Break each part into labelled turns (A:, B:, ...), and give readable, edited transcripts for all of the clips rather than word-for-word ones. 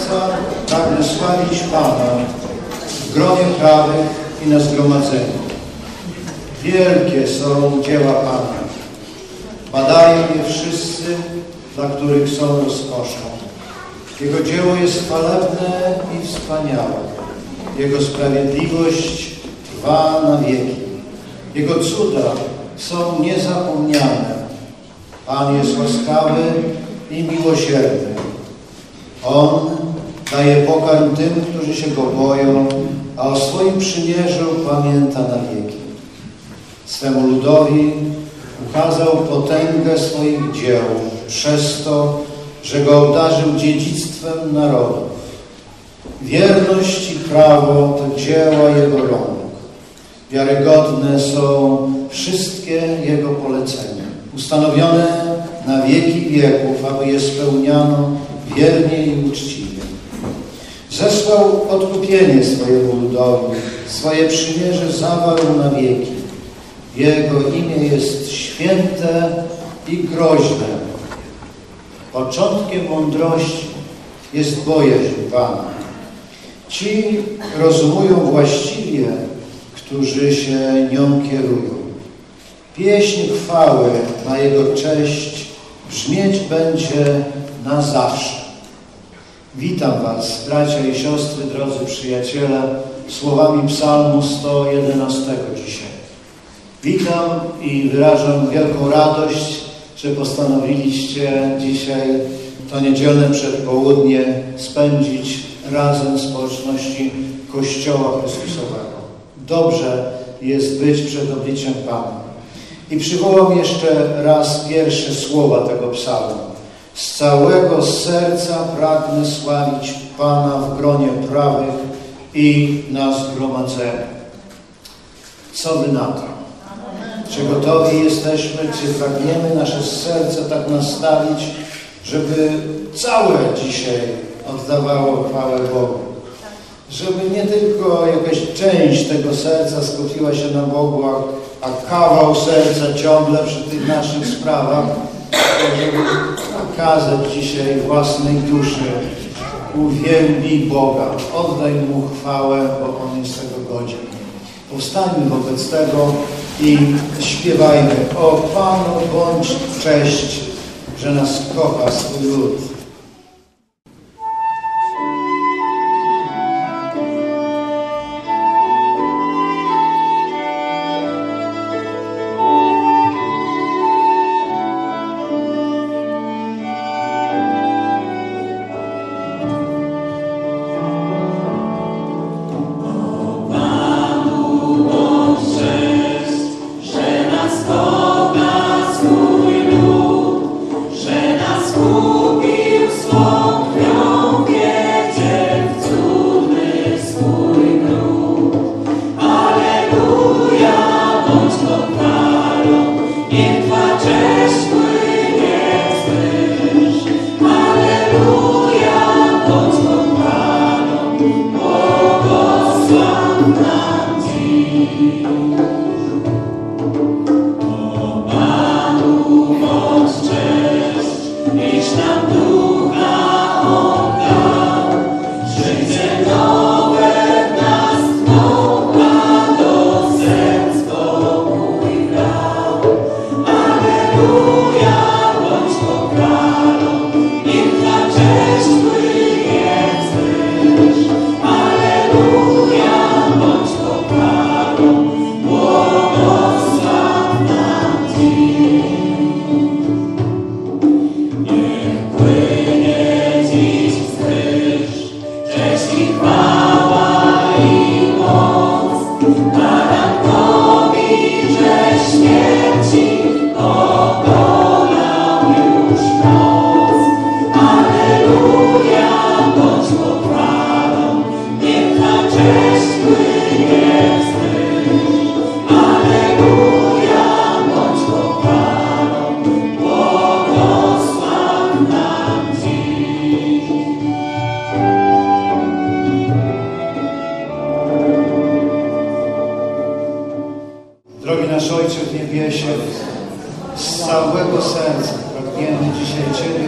A: serca pragnę sławić Pana w gronie prawych i na zgromadzeniu. Wielkie są dzieła Pana. Badają je wszyscy, dla których są rozkoszą. Jego dzieło jest chwalebne i wspaniałe. Jego sprawiedliwość trwa na wieki. Jego cuda są niezapomniane. Pan jest łaskawy i miłosierny. On daje pokarm tym, którzy się Go boją, a o swoim przymierzu pamięta na wieki. Swemu ludowi ukazał potęgę swoich dzieł przez to, że Go obdarzył dziedzictwem narodów. Wierność i prawo to dzieła Jego rąk. Wiarygodne są wszystkie Jego polecenia, ustanowione na wieki wieków, aby je spełniano wiernie i uczciwie. Zesłał odkupienie swojemu ludowi, swoje przymierze zawarł na wieki. Jego imię jest święte i groźne. Początkiem mądrości jest bojaźń Pana. Ci rozumują właściwie, którzy się nią kierują. Pieśń chwały na Jego cześć brzmieć będzie na zawsze. Witam Was, bracia i siostry, drodzy przyjaciele, słowami psalmu 111 dzisiaj. Witam i wyrażam wielką radość, że postanowiliście dzisiaj to niedzielne przedpołudnie spędzić razem w społeczności Kościoła Chrystusowego. Dobrze jest być przed obliczem Pana. I przywołam jeszcze raz pierwsze słowa tego psalmu. Z całego serca pragnę sławić Pana w gronie prawych i na zgromadzeniu. Co Wy na to? Czy gotowi jesteśmy, czy pragniemy nasze serce tak nastawić, żeby całe dzisiaj oddawało chwałę Bogu? Żeby nie tylko jakaś część tego serca skupiła się na Bogu, a kawał serca ciągle przy tych naszych sprawach, żeby okazać dzisiaj własnej duszy: uwielbij Boga, oddaj Mu chwałę, bo On jest tego godzien. Powstańmy wobec tego i śpiewajmy: o Panu bądź cześć, że nas kocha swój lud. Drogi nasz Ojcze w niebiesie, z całego serca pragniemy dzisiaj Cię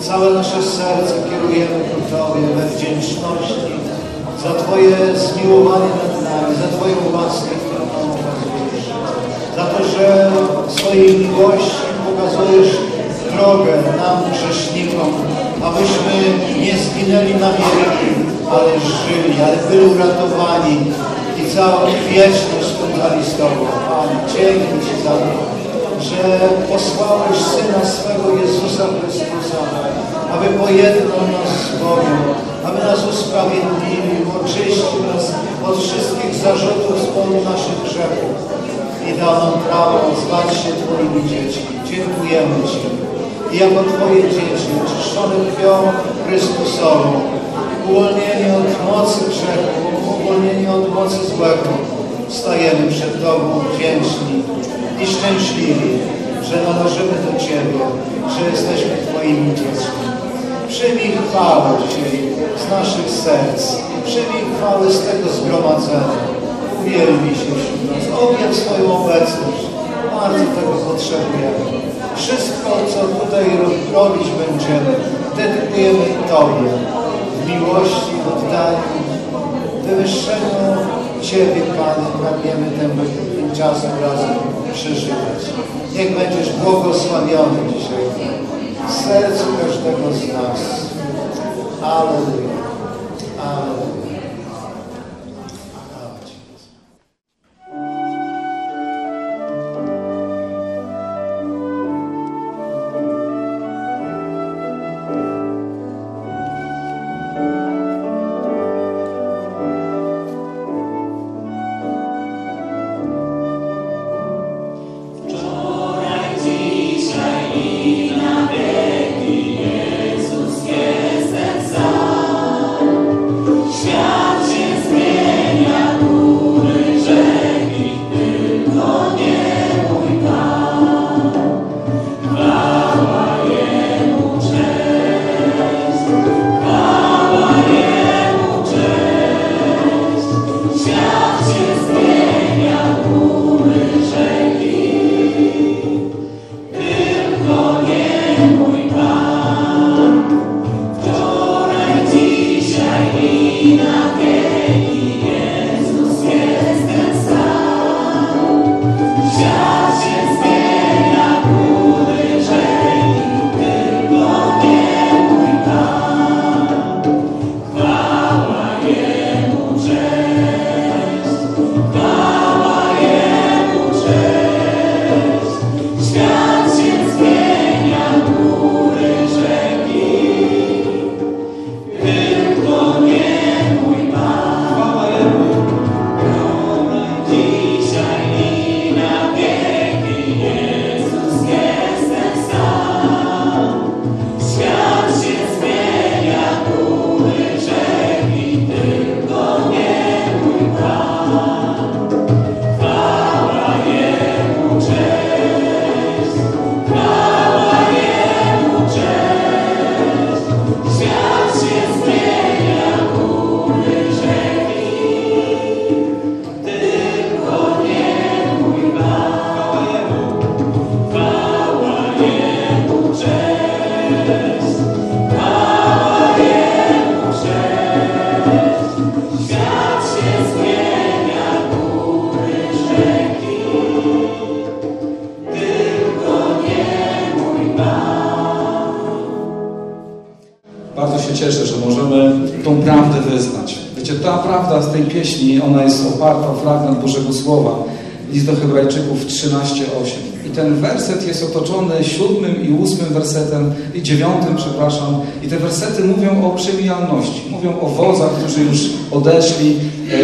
A: całe nasze serce kierujemy ku Tobie we wdzięczności za Twoje zmiłowanie nad nami, za Twoją łaskę, którą nam okazujesz. Za to, że w swojej miłości pokazujesz drogę nam, grzesznikom, abyśmy nie zginęli na wieki, ale żyli, ale byli uratowani i całą wieczność spędzali z Tobą. Panie, dzięki Ci za to, że posłałeś Syna swego Jezusa Chrystusa, aby pojednał nas z Bogiem, aby nas usprawiedliwił, oczyścił nas od wszystkich zarzutów z powodu naszych grzechów i dał nam prawo zwać się Twoimi dziećmi. Dziękujemy Ci. I jako Twoje dzieci, oczyszczone krwią Chrystusową, uwolnieni od mocy grzechu, uwolnieni od mocy złego, stajemy przed Tobą wdzięczni i szczęśliwi, że należymy do Ciebie, że jesteśmy Twoimi dziećmi. Przyjmij chwałę dzisiaj z naszych serc, przyjmij chwałę z tego zgromadzenia. Uwielbij się wśród nas, objaw swoją obecność. Bardzo tego potrzebujemy. Wszystko, co tutaj robić będziemy, dedykujemy Tobie w miłości, oddaniu, wywyższeniu Ciebie, Panie, pragniemy tym czasem razem przeżywać. Niech będziesz błogosławiony dzisiaj w sercu każdego z nas. Alleluja. Alleluja.
B: Cieszę, że możemy tą prawdę wyznać. Wiecie, ta prawda z tej pieśni, ona jest oparta o fragment Bożego Słowa. List do Hebrajczyków 13:8. I ten werset jest otoczony 7. i 8. wersetem, i 9, przepraszam. I te wersety mówią o przemijalności. Mówią o wodzach, którzy już odeszli.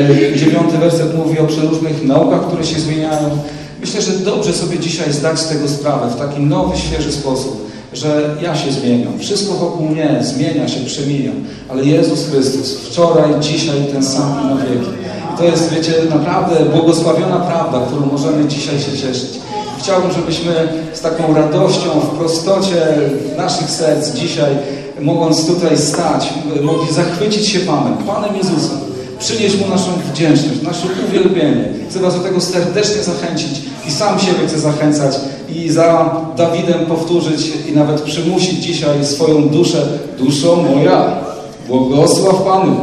B: 9. werset mówi o przeróżnych naukach, które się zmieniają. Myślę, że dobrze sobie dzisiaj zdać z tego sprawę w taki nowy, świeży sposób, że ja się zmieniam. Wszystko wokół mnie zmienia się, przemija. Ale Jezus Chrystus wczoraj, dzisiaj ten sam i na wieki. I to jest, wiecie, naprawdę błogosławiona prawda, którą możemy dzisiaj się cieszyć. Chciałbym, żebyśmy z taką radością, w prostocie naszych serc dzisiaj, mogąc tutaj stać, mogli zachwycić się Panem Jezusem. Przynieść Mu naszą wdzięczność, nasze uwielbienie. Chcę Was do tego serdecznie zachęcić i sam siebie chcę zachęcać i za Dawidem powtórzyć i nawet przymusić dzisiaj swoją duszę. Duszo moja, błogosław Panu.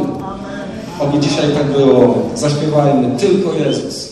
B: Oby dzisiaj tak było. Zaśpiewajmy tylko Jezus.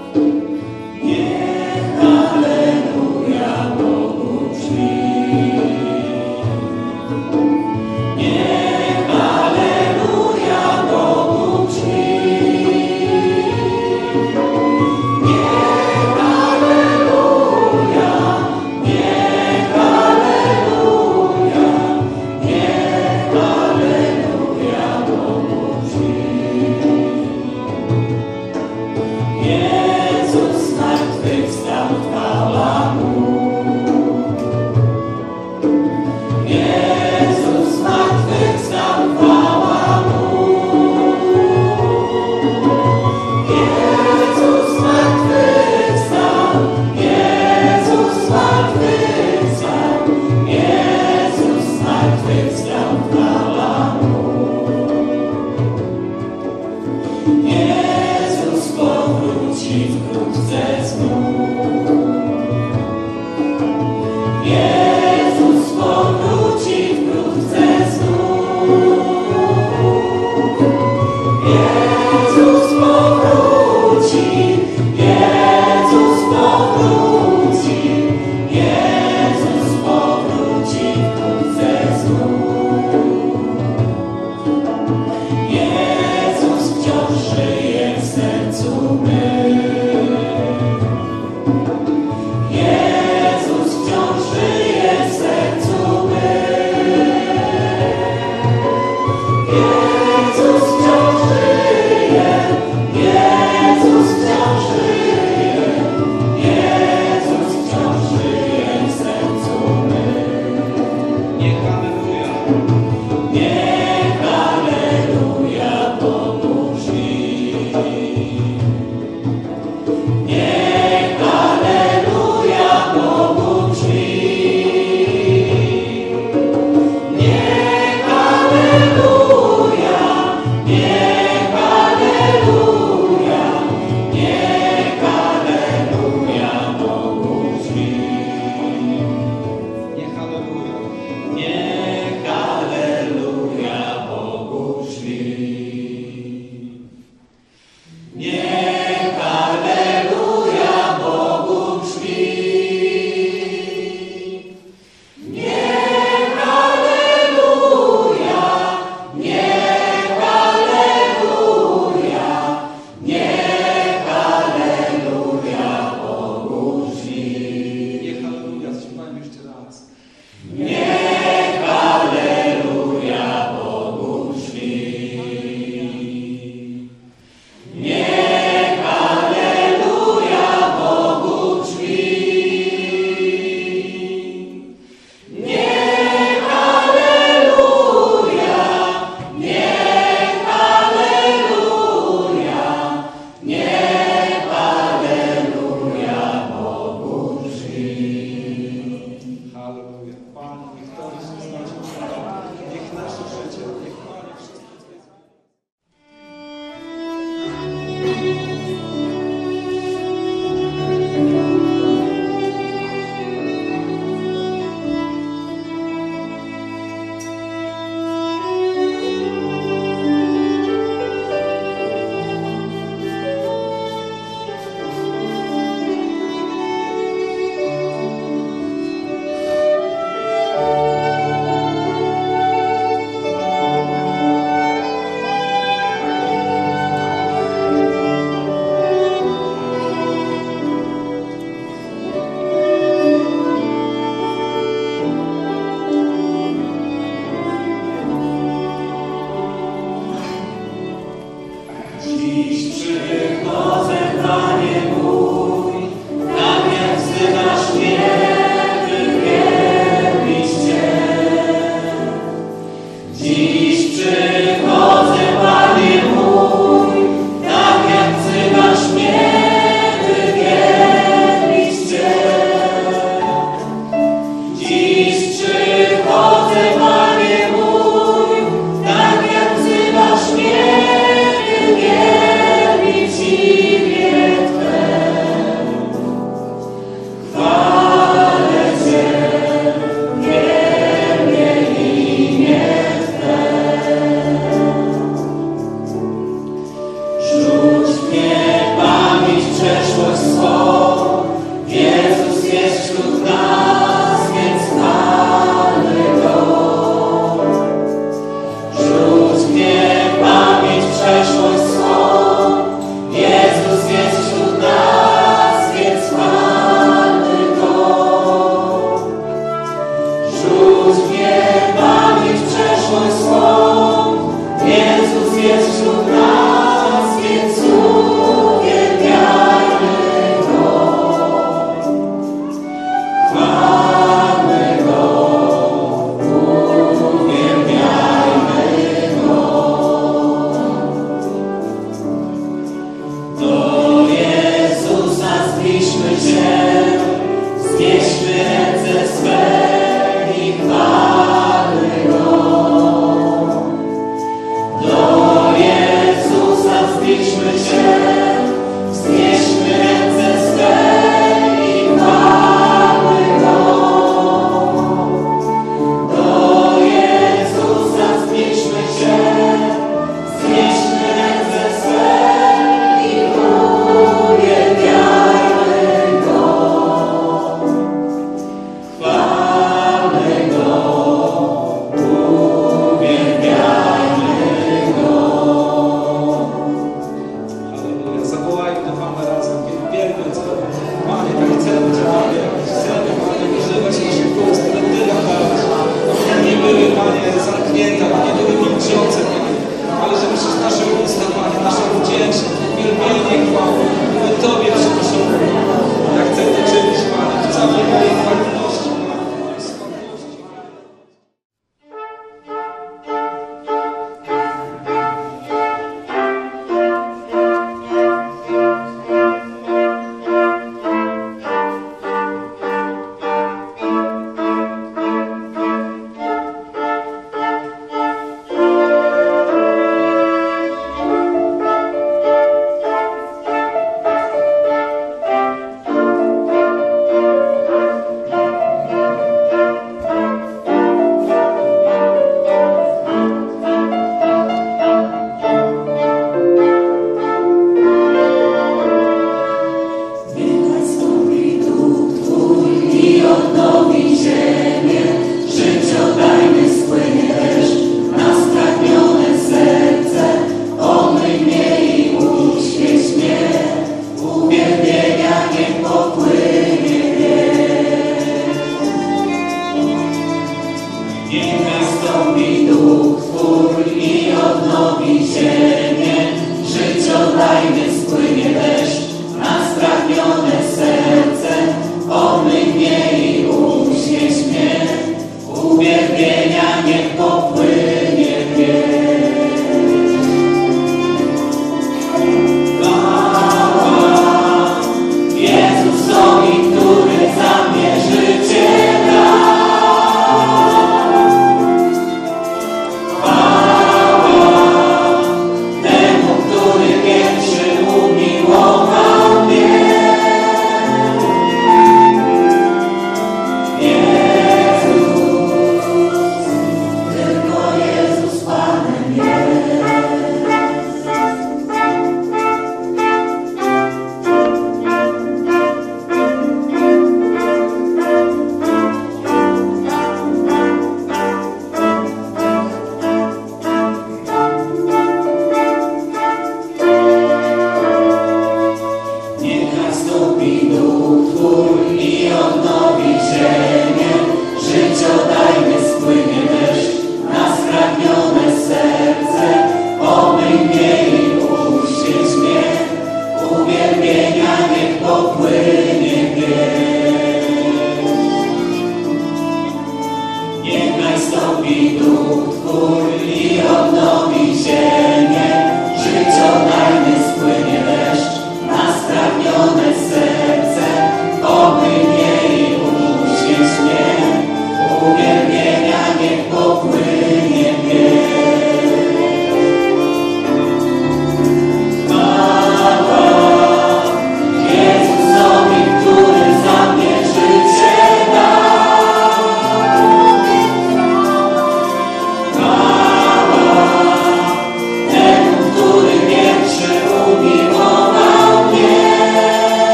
C: Halleluja, Bogu czci. Jezus wciąż żyje.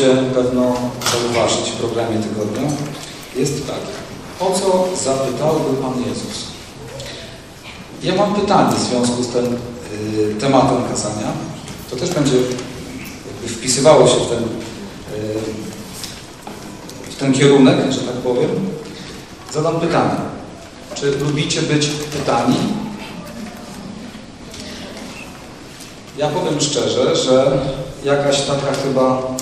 B: możecie pewno zauważyć w programie tygodnia, jest taki. O co zapytałby Pan Jezus? Ja mam pytanie w związku z tym tematem kazania. To też będzie jakby wpisywało się w ten kierunek, że tak powiem. Zadam pytanie. Czy lubicie być pytani? Ja powiem szczerze, że jakaś taka chyba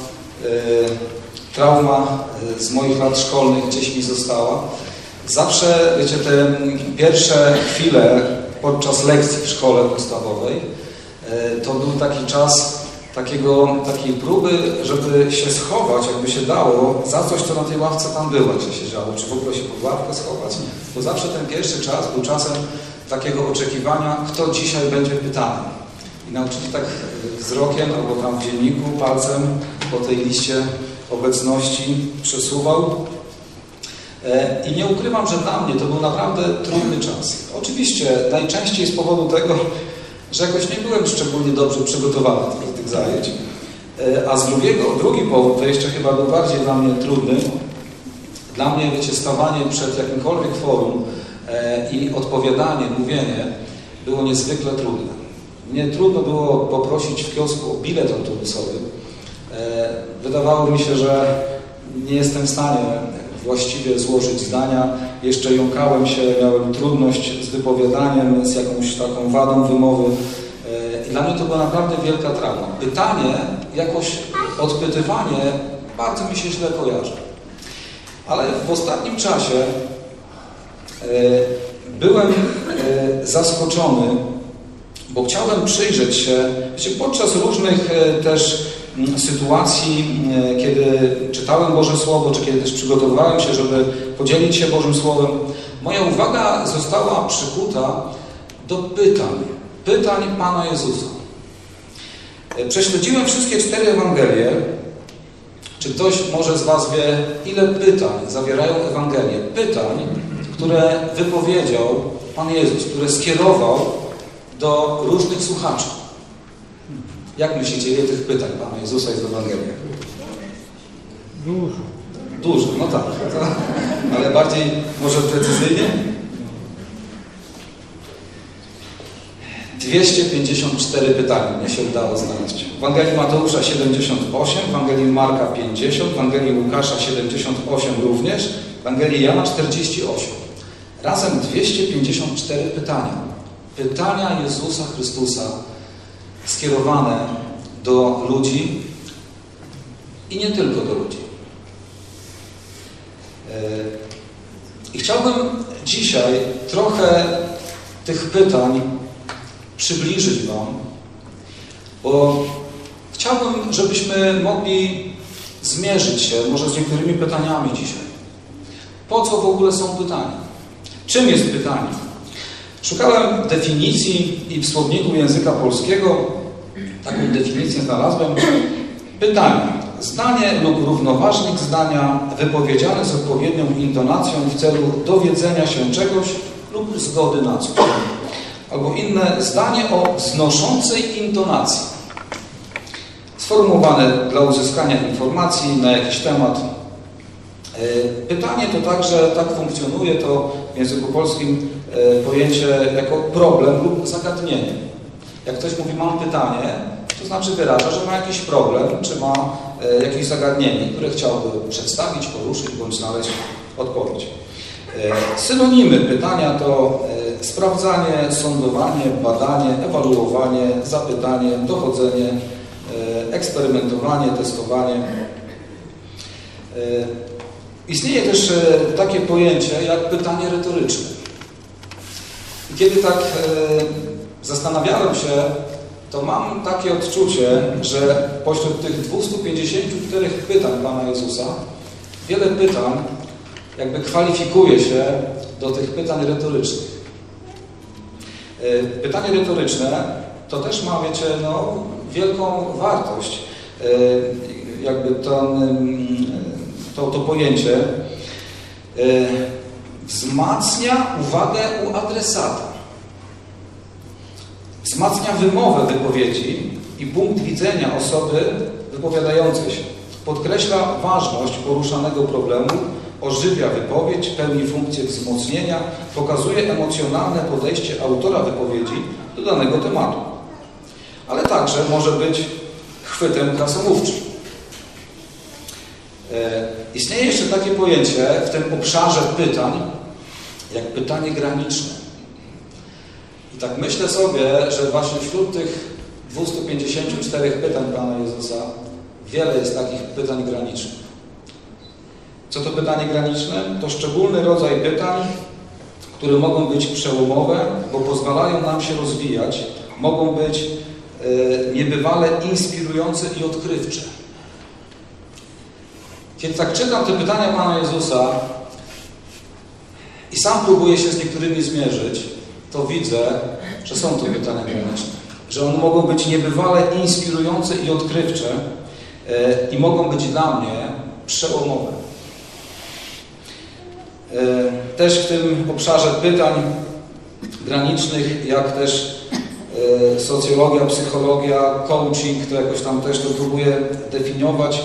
B: trauma z moich lat szkolnych gdzieś mi została. Zawsze, wiecie, te pierwsze chwile podczas lekcji w szkole podstawowej to był taki czas takiej próby, żeby się schować, jakby się dało, za coś, co na tej ławce tam było, czy się działo, czy w ogóle się pod ławkę schować. Bo zawsze ten pierwszy czas był czasem takiego oczekiwania, kto dzisiaj będzie pytany. I nauczyciel tak wzrokiem, albo tam w dzienniku, palcem po tej liście obecności przesuwał. I nie ukrywam, że dla mnie to był naprawdę trudny czas. Oczywiście najczęściej z powodu tego, że jakoś nie byłem szczególnie dobrze przygotowany do tych zajęć. A drugi powód, to jeszcze chyba był bardziej dla mnie trudny. Dla mnie, wiecie, stawanie przed jakimkolwiek forum i odpowiadanie, mówienie było niezwykle trudne. Mnie trudno było poprosić w kiosku o bilet autobusowy. Wydawało mi się, że nie jestem w stanie właściwie złożyć zdania. Jeszcze jąkałem się, miałem trudność z wypowiadaniem, z jakąś taką wadą wymowy. I dla mnie to była naprawdę wielka trauma. Pytanie, jakoś odpytywanie bardzo mi się źle kojarzy. Ale w ostatnim czasie byłem zaskoczony, bo chciałem przyjrzeć się, wiecie, podczas różnych też sytuacji, kiedy czytałem Boże Słowo, czy kiedy też przygotowywałem się, żeby podzielić się Bożym Słowem, moja uwaga została przykuta do pytań Pana Jezusa. Prześledziłem wszystkie 4 Ewangelie. Czy ktoś może z Was wie, ile pytań zawierają Ewangelie? Pytań, które wypowiedział Pan Jezus, które skierował do różnych słuchaczy. Jak myślicie, ile tych pytań Pana Jezusa jest w Ewangeliach? Dużo, no tak. Ale bardziej może precyzyjnie? 254 pytania mnie się udało znaleźć. W Ewangelii Mateusza 78, w Ewangelii Marka 50, w Ewangelii Łukasza 78 również, w Ewangelii Jana 48. Razem 254 pytania. Pytania Jezusa Chrystusa skierowane do ludzi i nie tylko do ludzi. I chciałbym dzisiaj trochę tych pytań przybliżyć Wam, bo chciałbym, żebyśmy mogli zmierzyć się może z niektórymi pytaniami dzisiaj. Po co w ogóle są pytania? Czym jest pytanie? Szukałem definicji i w słowniku języka polskiego taką definicję znalazłem. Pytanie. Zdanie lub równoważnik zdania wypowiedziane z odpowiednią intonacją w celu dowiedzenia się czegoś lub zgody na coś. Albo inne zdanie o wznoszącej intonacji. Sformułowane dla uzyskania informacji na jakiś temat. Pytanie to także, tak funkcjonuje to w języku polskim pojęcie jako problem lub zagadnienie. Jak ktoś mówi, mam pytanie, to znaczy wyraża, że ma jakiś problem, czy ma jakieś zagadnienie, które chciałby przedstawić, poruszyć, bądź znaleźć odpowiedź. Synonimy pytania to sprawdzanie, sądowanie, badanie, ewaluowanie, zapytanie, dochodzenie, eksperymentowanie, testowanie. Istnieje też takie pojęcie jak pytanie retoryczne. I kiedy tak zastanawiałem się, to mam takie odczucie, że pośród tych 254 pytań Pana Jezusa wiele pytań jakby kwalifikuje się do tych pytań retorycznych. Pytanie retoryczne to też ma, wiecie, no, wielką wartość. Jakby to pojęcie wzmacnia uwagę u adresata. Wzmacnia wymowę wypowiedzi i punkt widzenia osoby wypowiadającej się. podkreśla ważność poruszanego problemu, ożywia wypowiedź, pełni funkcję wzmocnienia, pokazuje emocjonalne podejście autora wypowiedzi do danego tematu. Ale także może być chwytem krasomówczym. Istnieje jeszcze takie pojęcie w tym obszarze pytań, jak pytanie graniczne. I tak myślę sobie, że właśnie wśród tych 254 pytań Pana Jezusa wiele jest takich pytań granicznych. Co to pytanie graniczne? To szczególny rodzaj pytań, które mogą być przełomowe, bo pozwalają nam się rozwijać, mogą być niebywale inspirujące i odkrywcze. Kiedy tak czytam te pytania Pana Jezusa i sam próbuję się z niektórymi zmierzyć, to widzę, że są to pytania graniczne. Że one mogą być niebywale inspirujące i odkrywcze i mogą być dla mnie przełomowe. Też w tym obszarze pytań granicznych, jak też socjologia, psychologia, coaching, to jakoś tam też to próbuję definiować.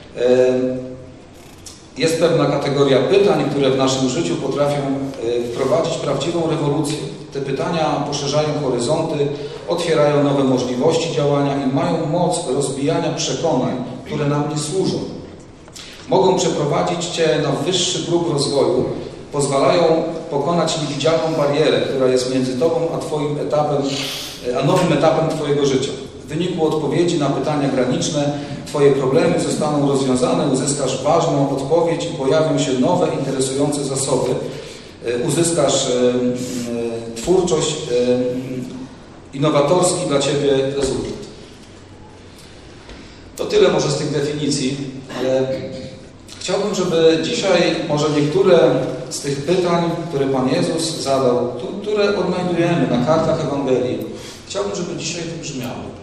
B: Jest pewna kategoria pytań, które w naszym życiu potrafią wprowadzić prawdziwą rewolucję. Te pytania poszerzają horyzonty, otwierają nowe możliwości działania i mają moc rozbijania przekonań, które nam nie służą. Mogą przeprowadzić Cię na wyższy próg rozwoju, pozwalają pokonać niewidzialną barierę, która jest między Tobą a Twoim etapem, a nowym etapem Twojego życia. W wyniku odpowiedzi na pytania graniczne Twoje problemy zostaną rozwiązane, uzyskasz ważną odpowiedź i pojawią się nowe, interesujące zasoby. Uzyskasz twórczość, innowatorski dla Ciebie rezultat. To tyle może z tych definicji, ale chciałbym, żeby dzisiaj może niektóre z tych pytań, które Pan Jezus zadał, które odnajdujemy na kartach Ewangelii, chciałbym, żeby dzisiaj wybrzmiały.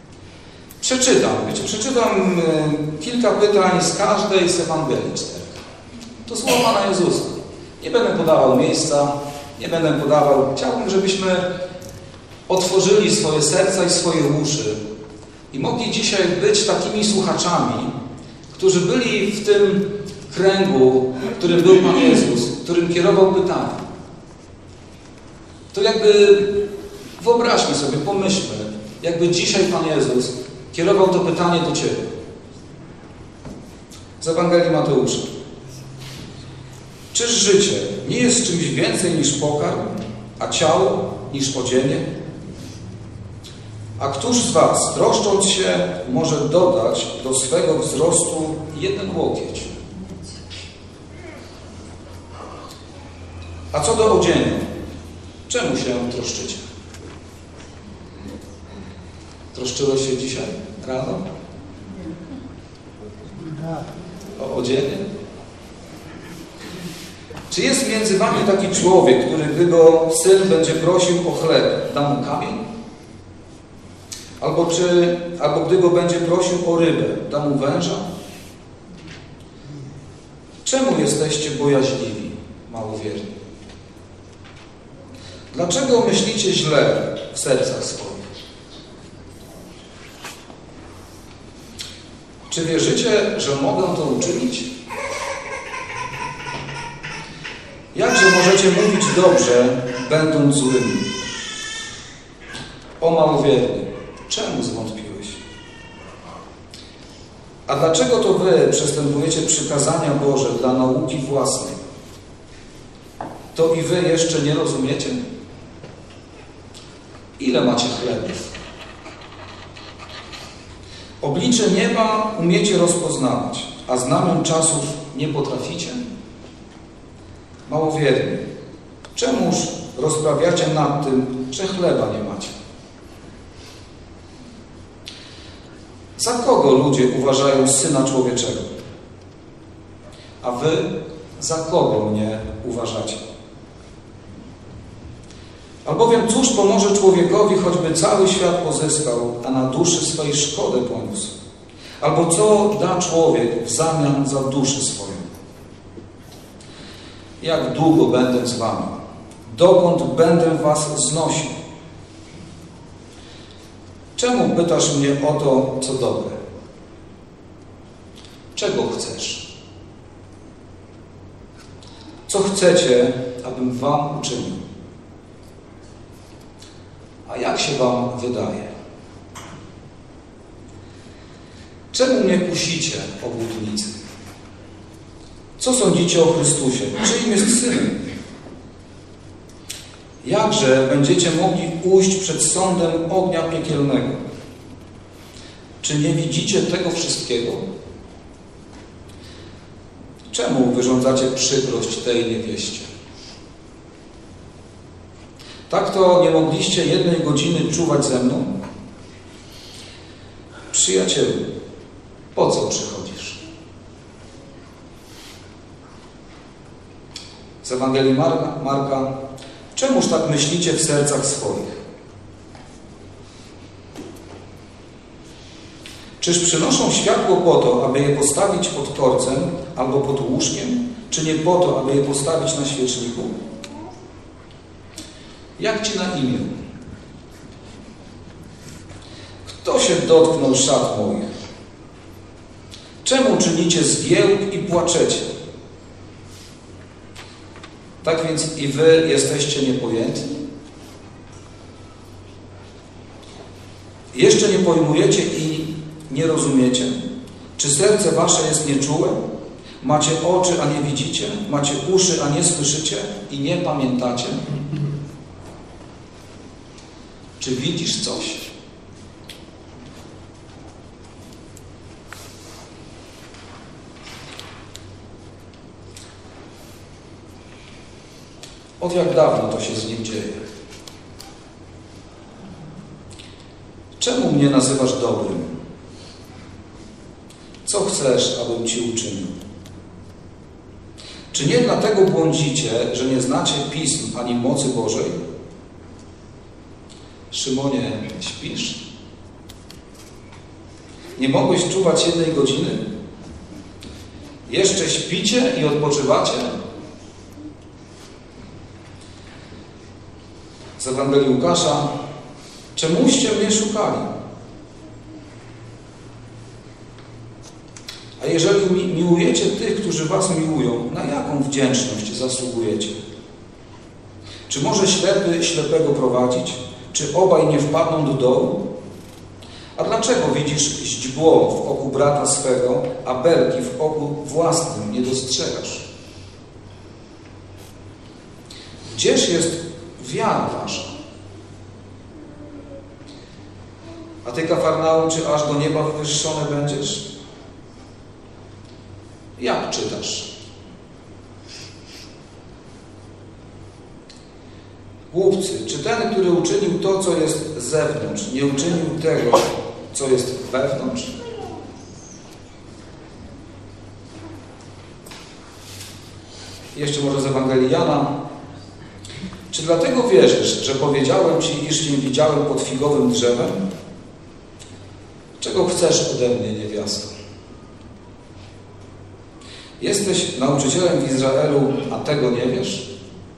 B: Przeczytam kilka pytań z każdej z Ewangelii 4. To słowa Pana Jezusa. Nie będę podawał miejsca, nie będę podawał. Chciałbym, żebyśmy otworzyli swoje serca i swoje uszy i mogli dzisiaj być takimi słuchaczami, którzy byli w tym kręgu, którym był Pan Jezus, którym kierował pytania. To jakby wyobraźmy sobie, pomyślmy, jakby dzisiaj Pan Jezus kierował to pytanie do Ciebie. Z Ewangelii Mateusza. Czyż życie nie jest czymś więcej niż pokarm, a ciało niż odzienie? A któż z Was, troszcząc się, może dodać do swego wzrostu 1 łokieć? A co do odzienia, czemu się troszczycie? Troszczyłeś się dzisiaj rano? O odzienie? Czy jest między Wami taki człowiek, który gdy go syn będzie prosił o chleb, da mu kamień? Albo gdy go będzie prosił o rybę, da mu węża? Czemu jesteście bojaźliwi, małowierni? Dlaczego myślicie źle w sercach swoich? Czy wierzycie, że mogę to uczynić? Jakże możecie mówić dobrze, będąc złymi? O małowierny, czemu zwątpiłeś? A dlaczego to wy przestępujecie przykazania Boże dla nauki własnej? To i wy jeszcze nie rozumiecie? Ile macie chlebów? Oblicze nieba umiecie rozpoznawać, a znamion czasów nie potraficie? Małowierni, czemuż rozprawiacie nad tym, że chleba nie macie? Za kogo ludzie uważają Syna Człowieczego? A wy za kogo mnie uważacie? Albowiem cóż pomoże człowiekowi, choćby cały świat pozyskał, a na duszy swojej szkodę poniósł? Albo co da człowiek w zamian za duszę swoją? Jak długo będę z wami? Dokąd będę was znosił? Czemu pytasz mnie o to, co dobre? czego chcesz? Co chcecie, abym wam uczynił? A jak się wam wydaje? Czemu mnie kusicie, obłudnicy? Co sądzicie o Chrystusie? Czyim jest Synem? Jakże będziecie mogli ujść przed sądem ognia piekielnego? Czy nie widzicie tego wszystkiego? Czemu wyrządzacie przykrość tej niewieście? Tak to nie mogliście 1 godziny czuwać ze mną? Przyjacielu, po co przychodzisz? Z Ewangelii Marka, czemuż tak myślicie w sercach swoich? Czyż przynoszą światło po to, aby je postawić pod torcem albo pod łóżkiem, czy nie po to, aby je postawić na świeczniku? Jak ci na imię? Kto się dotknął szat moich? Czemu czynicie zgiełk i płaczecie? Tak więc i wy jesteście niepojętni? Jeszcze nie pojmujecie i nie rozumiecie? Czy serce wasze jest nieczułe? Macie oczy, a nie widzicie? Macie uszy, a nie słyszycie i nie pamiętacie? Czy widzisz coś? Od jak dawna to się z nim dzieje? Czemu mnie nazywasz dobrym? Co chcesz, abym ci uczynił? Czy nie dlatego błądzicie, że nie znacie Pism ani mocy Bożej? Szymonie, śpisz? Nie mogłeś czuwać 1 godziny? Jeszcze śpicie i odpoczywacie? Z Ewangelii Łukasza, czemuście mnie szukali? A jeżeli miłujecie tych, którzy was miłują, na jaką wdzięczność zasługujecie? Czy może ślepy ślepego prowadzić? Czy obaj nie wpadną do dołu? A dlaczego widzisz źdźbło w oku brata swego, a belki w oku własnym nie dostrzegasz? Gdzież jest wiara wasza? A ty, Kafarnaum, czy aż do nieba wywyższony będziesz? Jak czytasz? Głupcy, czy ten, który uczynił to, co jest z zewnątrz, nie uczynił tego, co jest wewnątrz? Jeszcze może z Ewangelii Jana. Czy dlatego wierzysz, że powiedziałem ci, iż cię widziałem pod figowym drzewem? Czego chcesz ode mnie, niewiasto? Jesteś nauczycielem w Izraelu, a tego nie wiesz?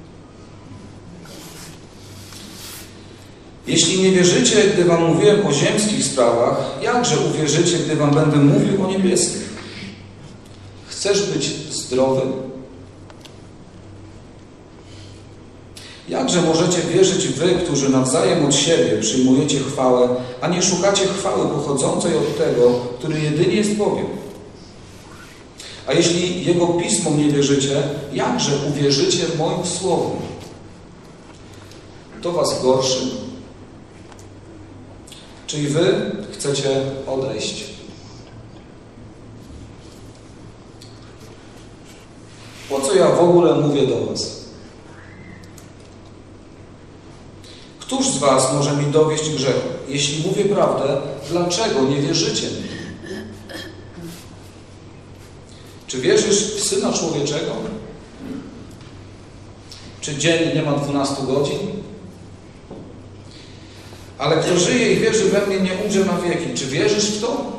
B: Jeśli nie wierzycie, gdy wam mówiłem o ziemskich sprawach, jakże uwierzycie, gdy wam będę mówił o niebieskich? Chcesz być zdrowy? Jakże możecie wierzyć wy, którzy nawzajem od siebie przyjmujecie chwałę, a nie szukacie chwały pochodzącej od tego, który jedynie jest Bogiem? A jeśli Jego Pismom nie wierzycie, jakże uwierzycie moim słowom? To was gorszy. Czy i wy chcecie odejść? Po co ja w ogóle mówię do was? Któż z was może mi dowieść grzechu? Jeśli mówię prawdę, dlaczego nie wierzycie mi? Czy wierzysz w Syna Człowieczego? Czy dzień nie ma 12 godzin? Ale kto żyje i wierzy we mnie, nie umrze na wieki. Czy wierzysz w to?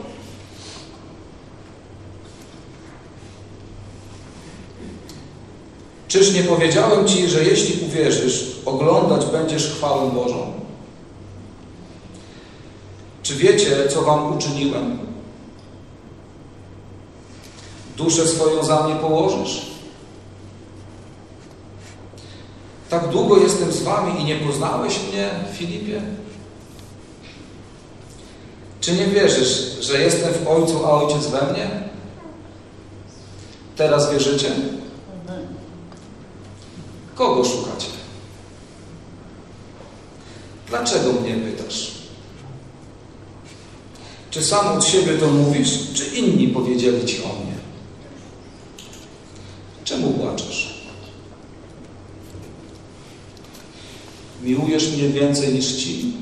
B: Czyż nie powiedziałem ci, że jeśli uwierzysz, oglądać będziesz chwałę Bożą? Czy wiecie, co wam uczyniłem? Duszę swoją za mnie położysz? Tak długo jestem z wami i nie poznałeś mnie, Filipie? Czy nie wierzysz, że jestem w Ojcu, a Ojciec we mnie? Teraz wierzycie? Kogo szukacie? Dlaczego mnie pytasz? Czy sam od siebie to mówisz, czy inni powiedzieli ci o mnie? Czemu płaczesz? Miłujesz mnie więcej niż ci?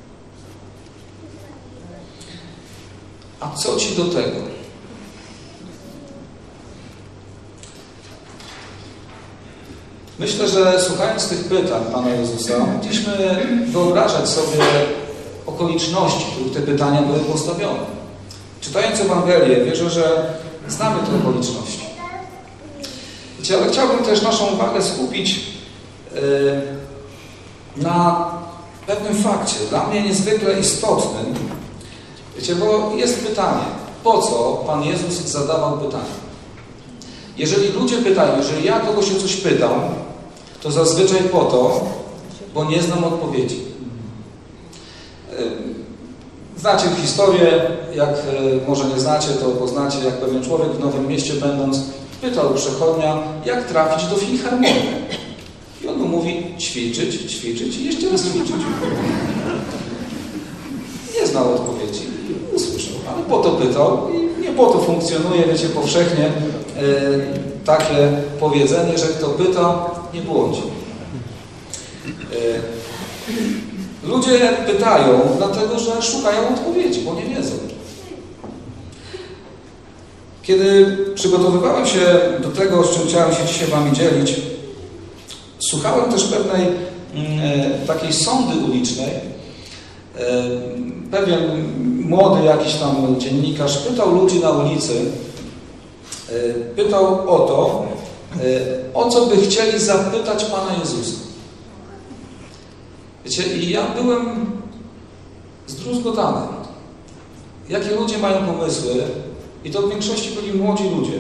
B: A co ci do tego? Myślę, że słuchając tych pytań Pana Jezusa, mogliśmy wyobrażać sobie okoliczności, w których te pytania były postawione. Czytając Ewangelię, wierzę, że znamy te okoliczności. Wiecie, ale chciałbym też naszą uwagę skupić na pewnym fakcie, dla mnie niezwykle istotnym. Wiecie, bo jest pytanie, po co Pan Jezus zadawał pytanie? Jeżeli ludzie pytają, jeżeli ja kogoś o coś pytam, to zazwyczaj po to, bo nie znam odpowiedzi. Znacie historię, jak może nie znacie, to poznacie, jak pewien człowiek w Nowym Mieście będąc pytał przechodnia, jak trafić do filharmonii. I on mu mówi, ćwiczyć i jeszcze raz ćwiczyć. Nie znał odpowiedzi, usłyszał, ale po to pytał i nie po to funkcjonuje, wiecie, powszechnie takie powiedzenie, że kto pyta, nie błądzi. Ludzie pytają, dlatego że szukają odpowiedzi, bo nie wiedzą. Kiedy przygotowywałem się do tego, z czym chciałem się dzisiaj Wami dzielić, słuchałem też pewnej takiej sądy ulicznej. Pewien młody jakiś tam dziennikarz pytał ludzi na ulicy, pytał o to, o co by chcieli zapytać Pana Jezusa. Wiecie, i ja byłem zdruzgotany. Jakie ludzie mają pomysły, i to w większości byli młodzi ludzie.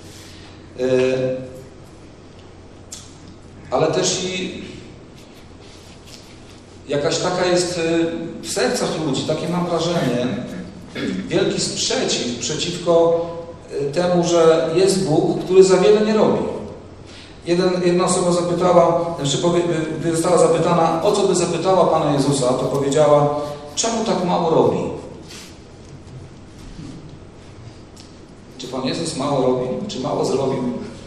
B: Ale też i jakaś taka jest w sercach ludzi, takie mam wrażenie, wielki sprzeciw przeciwko temu, że jest Bóg, który za wiele nie robi. Jedna osoba zapytała, gdy została zapytana, o co by zapytała Pana Jezusa, to powiedziała, czemu tak mało robi? Czy Pan Jezus mało robi? Czy mało zrobił?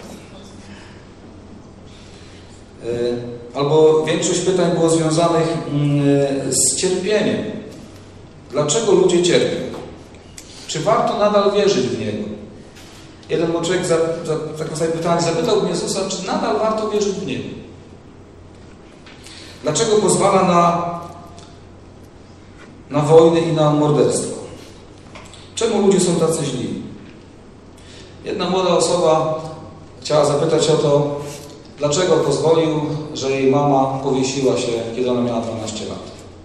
B: Albo większość pytań było związanych z cierpieniem. Dlaczego ludzie cierpią? Czy warto nadal wierzyć w Niego? Jeden człowiek takie sobie pytanie zapytał Jezusa, czy nadal warto wierzyć w Niego? Dlaczego pozwala na wojny i na morderstwo? Czemu ludzie są tacy źli? Jedna młoda osoba chciała zapytać o to, dlaczego pozwolił, że jej mama powiesiła się, kiedy ona miała 12 lat.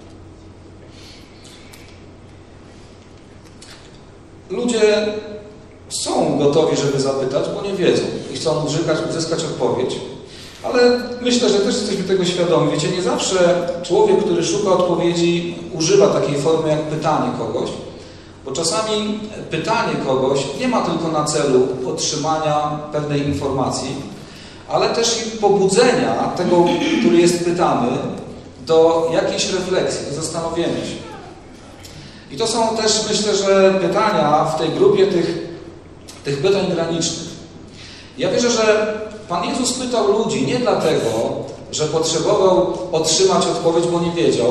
B: Ludzie są gotowi, żeby zapytać, bo nie wiedzą i chcą uzyskać odpowiedź. Ale myślę, że też jesteśmy tego świadomi. Wiecie, nie zawsze człowiek, który szuka odpowiedzi, używa takiej formy jak pytanie kogoś, bo czasami pytanie kogoś nie ma tylko na celu otrzymania pewnej informacji, ale też i pobudzenia tego, który jest pytany, do jakiejś refleksji, do zastanowienia się. I to są też, myślę, że pytania w tej grupie tych pytań granicznych. Ja wierzę, że Pan Jezus pytał ludzi nie dlatego, że potrzebował otrzymać odpowiedź, bo nie wiedział,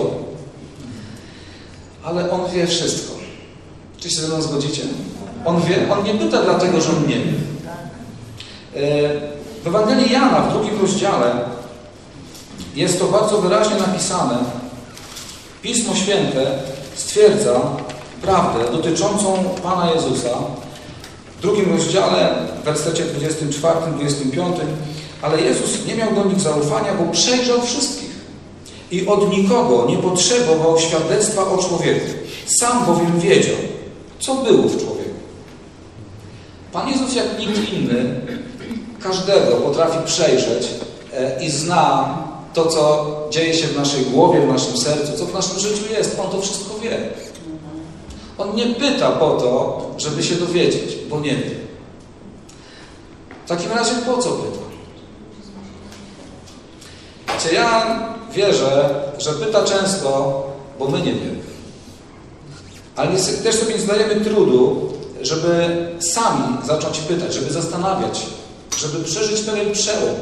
B: ale On wie wszystko. Czy się ze mną zgodzicie? On wie, On nie pyta dlatego, że On nie wie. W Ewangelii Jana, w 2 rozdziale, jest to bardzo wyraźnie napisane. Pismo Święte stwierdza prawdę dotyczącą Pana Jezusa. W 2 rozdziale, w wersecie 24-25, ale Jezus nie miał do nich zaufania, bo przejrzał wszystkich i od nikogo nie potrzebował świadectwa o człowieku. Sam bowiem wiedział, co było w człowieku. Pan Jezus jak nikt inny każdego potrafi przejrzeć i zna to, co dzieje się w naszej głowie, w naszym sercu, co w naszym życiu jest. On to wszystko wie. On nie pyta po to, żeby się dowiedzieć, bo nie wie. W takim razie po co pyta? Wiecie, ja wierzę, że pyta często, bo my nie wiemy. Ale też sobie nie zdajemy trudu, żeby sami zacząć pytać, żeby zastanawiać się, żeby przeżyć pewien przełom.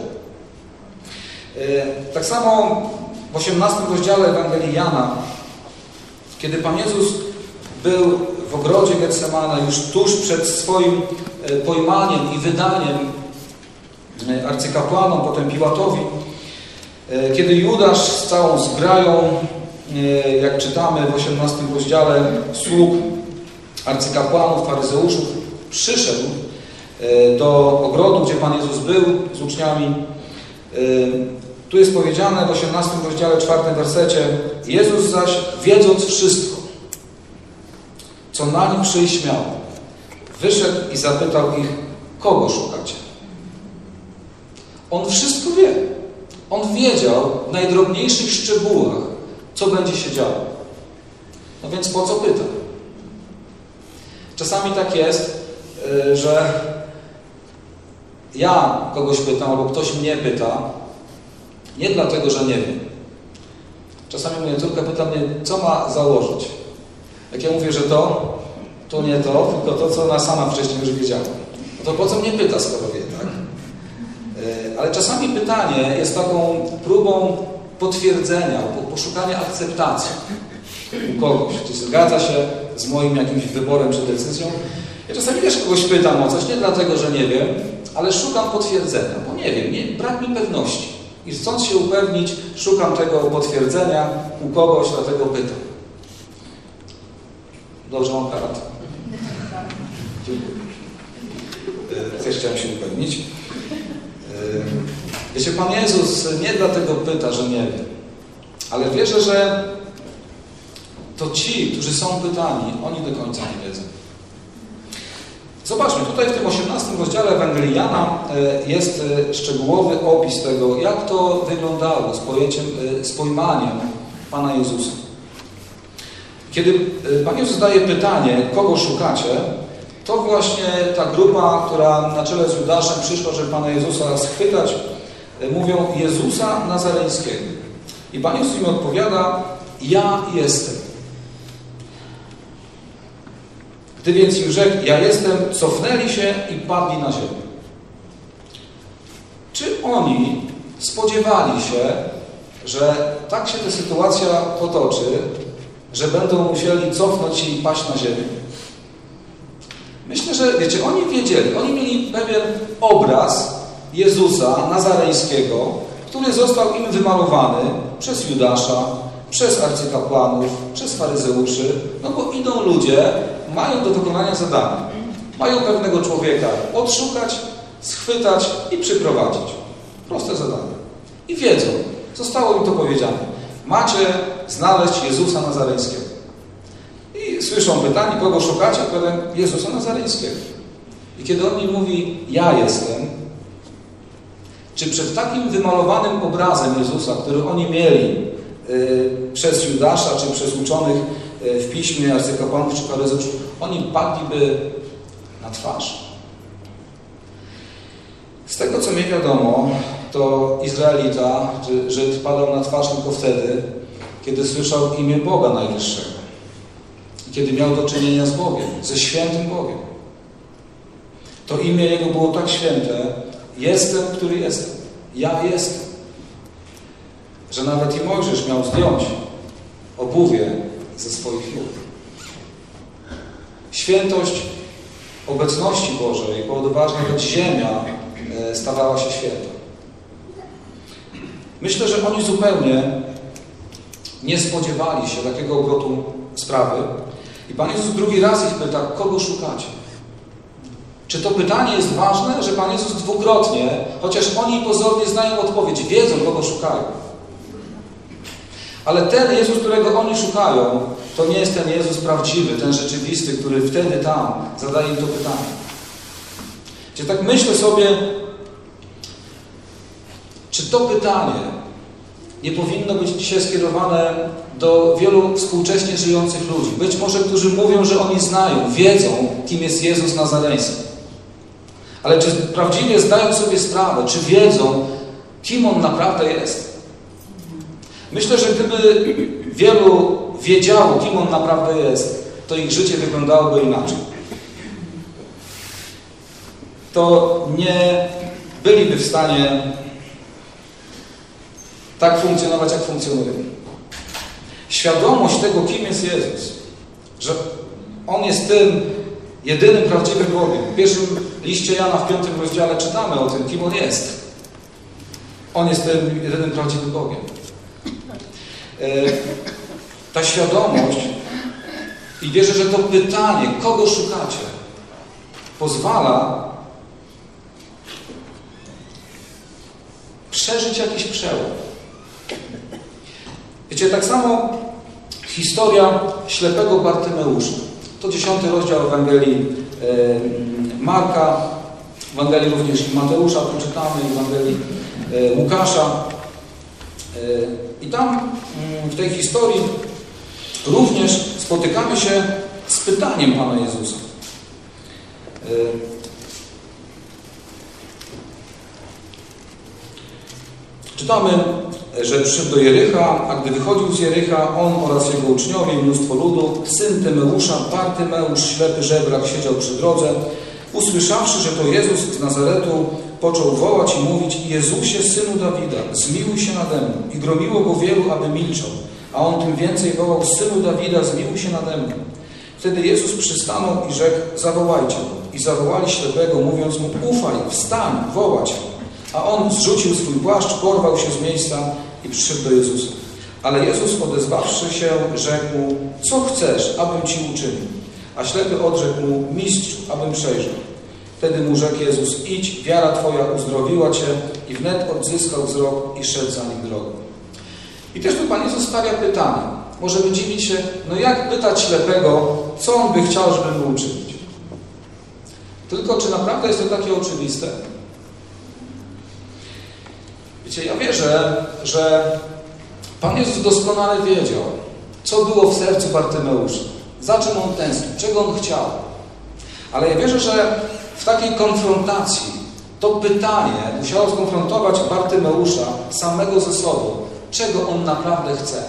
B: Tak samo w 18 rozdziale Ewangelii Jana, kiedy Pan Jezus był w ogrodzie Getsemana, już tuż przed swoim pojmaniem i wydaniem arcykapłanom, potem Piłatowi, kiedy Judasz z całą zgrają, jak czytamy w 18 rozdziale, sług arcykapłanów, faryzeuszów, przyszedł do ogrodu, gdzie Pan Jezus był z uczniami. Tu jest powiedziane w 18 rozdziale, 4 wersecie: Jezus zaś, wiedząc wszystko, co na nim przyjść miało, wyszedł i zapytał ich, kogo szukacie? On wszystko wie. On wiedział w najdrobniejszych szczegółach, co będzie się działo. No więc po co pyta? Czasami tak jest, że ja kogoś pytam, albo ktoś mnie pyta, nie dlatego, że nie wiem. Czasami moja córka pyta mnie, co ma założyć. Jak ja mówię, że to nie to, tylko to, co ona sama wcześniej już wiedziała. No to po co mnie pyta, skoro wie, tak? Ale czasami pytanie jest taką próbą potwierdzenia, poszukania akceptacji u kogoś, czy zgadza się z moim jakimś wyborem czy decyzją. Ja czasami też kogoś pytam o coś, nie dlatego, że nie wiem, ale szukam potwierdzenia, bo nie wiem, brak mi pewności. I chcąc się upewnić, szukam tego potwierdzenia u kogoś, dlatego pytam. Dobrze mam karat? Dziękuję. Też chciałem się upewnić. Wiecie, Pan Jezus nie dlatego pyta, że nie wie, ale wierzę, że to ci, którzy są pytani, oni do końca nie wiedzą. Zobaczmy, tutaj w tym 18 rozdziale Ewangelii Jana jest szczegółowy opis tego, jak to wyglądało z pojmaniem Pana Jezusa. Kiedy Pan Jezus zadaje pytanie, kogo szukacie, to właśnie ta grupa, która na czele z Judaszem przyszła, żeby Pana Jezusa schwytać, mówią Jezusa Nazareńskiego. I Pan Jezus im odpowiada, ja jestem. Gdy więc im rzekł, ja jestem, cofnęli się i padli na ziemię. Czy oni spodziewali się, że tak się ta sytuacja potoczy, że będą musieli cofnąć się i paść na ziemię? Myślę, że wiecie, oni wiedzieli, oni mieli pewien obraz Jezusa Nazareńskiego, który został im wymalowany przez Judasza, przez arcykapłanów, przez faryzeuszy, no bo idą ludzie, mają do wykonania zadanie. Mają pewnego człowieka odszukać, schwytać i przyprowadzić. Proste zadanie. I wiedzą, zostało im to powiedziane. Macie znaleźć Jezusa Nazareńskiego. I słyszą pytanie, kogo szukacie? Powiem, Jezusa Nazareńskiego. I kiedy on im mówi, ja jestem, czy przed takim wymalowanym obrazem Jezusa, który oni mieli przez Judasza, czy przez uczonych w piśmie, arcykapłanów czy faryzeuszów, oni padliby na twarz? Z tego, co mi wiadomo, to Izraelita, czy Żyd padał na twarz tylko wtedy, kiedy słyszał imię Boga Najwyższego. Kiedy miał do czynienia z Bogiem, ze świętym Bogiem. To imię Jego było tak święte, jestem, który jestem. Ja jestem. Że nawet i Mojżesz miał zdjąć obuwie ze swoich nóg. Świętość obecności Bożej powodowała, że nawet ziemia stawała się święta. Myślę, że oni zupełnie nie spodziewali się takiego obrotu sprawy. I Pan Jezus drugi raz ich pyta, kogo szukacie? Czy to pytanie jest ważne, że Pan Jezus dwukrotnie, chociaż oni pozornie znają odpowiedź, wiedzą, kogo szukają. Ale ten Jezus, którego oni szukają, to nie jest ten Jezus prawdziwy, ten rzeczywisty, który wtedy tam zadaje im to pytanie. Gdzie tak myślę sobie, czy to pytanie nie powinno być dzisiaj skierowane do wielu współcześnie żyjących ludzi. Być może, którzy mówią, że oni znają, wiedzą, kim jest Jezus Nazareński. Ale czy prawdziwie zdają sobie sprawę, czy wiedzą, kim On naprawdę jest? Myślę, że gdyby wielu wiedziało, kim On naprawdę jest, to ich życie wyglądałoby inaczej. To nie byliby w stanie tak funkcjonować, jak funkcjonują. Świadomość tego, kim jest Jezus, że On jest tym jedynym prawdziwym Bogiem. W pierwszym liście Jana, w 5 rozdziale czytamy o tym, kim On jest. On jest tym jedynym prawdziwym Bogiem. Ta świadomość i wierzę, że to pytanie, kogo szukacie, pozwala przeżyć jakiś przełom. Wiecie, tak samo historia ślepego Bartymeusza. To 10 rozdział Ewangelii Marka, Ewangelii również Mateusza, tu czytamy, Ewangelii Łukasza. I tam w tej historii również spotykamy się z pytaniem Pana Jezusa. Czytamy, że przyszedł do Jericha, a gdy wychodził z Jericha, on oraz jego uczniowie i mnóstwo ludu, syn Tymeusza, Bartymeusz, ślepy żebrak, siedział przy drodze. Usłyszawszy, że to Jezus z Nazaretu, począł wołać i mówić: Jezusie, Synu Dawida, zmiłuj się nade mną. I gromiło go wielu, aby milczał. A on tym więcej wołał: Synu Dawida, zmiłuj się nade mną. Wtedy Jezus przystanął i rzekł: zawołajcie go. I zawołali ślepego, mówiąc mu: ufaj, wstań, wołać. A on zrzucił swój płaszcz, porwał się z miejsca i przyszedł do Jezusa. Ale Jezus, odezwawszy się, rzekł mu: co chcesz, abym ci uczynił? A ślepy odrzekł mu: mistrzu, abym przejrzał. Wtedy mu rzekł Jezus: idź, wiara twoja uzdrowiła cię. I wnet odzyskał wzrok i szedł za nim drogą. I też tu Pan Jezus stawia pytanie. Możemy dziwić się, no jak pytać ślepego, co on by chciał, żeby mu uczynić? Tylko czy naprawdę jest to takie oczywiste? Wiecie, ja wierzę, że Pan Jezus doskonale wiedział, co było w sercu Bartymeusza, za czym on tęsknił, czego on chciał. Ale ja wierzę, że w takiej konfrontacji to pytanie musiało skonfrontować Bartymeusza samego ze sobą, czego on naprawdę chce.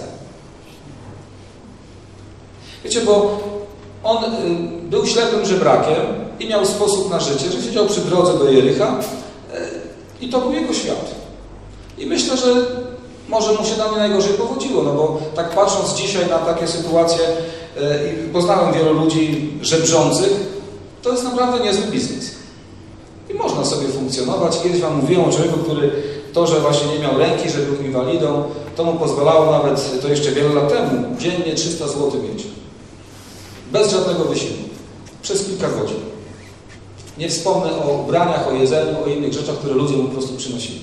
B: Wiecie, bo on był ślepym żebrakiem i miał sposób na życie, że siedział przy drodze do Jericha i to był jego świat. I myślę, że może mu się tam nie najgorzej powodziło, no bo tak patrząc dzisiaj na takie sytuacje i poznałem wielu ludzi żebrzących, to jest naprawdę niezły biznes. I można sobie funkcjonować. Kiedyś wam mówiłem o człowieku, który to, że właśnie nie miał ręki, że był inwalidą, to mu pozwalało nawet, to jeszcze wiele lat temu, dziennie 300 zł mieć. Bez żadnego wysiłku. Przez kilka godzin. Nie wspomnę o ubraniach, o jedzeniu, o innych rzeczach, które ludzie mu po prostu przynosili.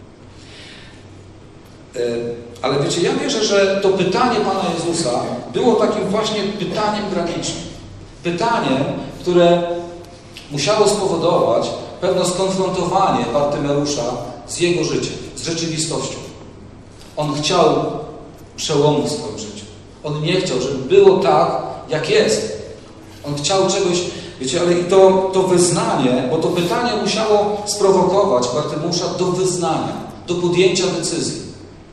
B: Ale wiecie, ja wierzę, że to pytanie Pana Jezusa było takim właśnie pytaniem granicznym. Pytaniem, które musiało spowodować pewne skonfrontowanie Bartymeusza z jego życiem, z rzeczywistością. On chciał przełomu w swoim życiu. On nie chciał, żeby było tak, jak jest. On chciał czegoś, wiecie, ale i to wyznanie, bo to pytanie musiało sprowokować Bartymeusza do wyznania, do podjęcia decyzji.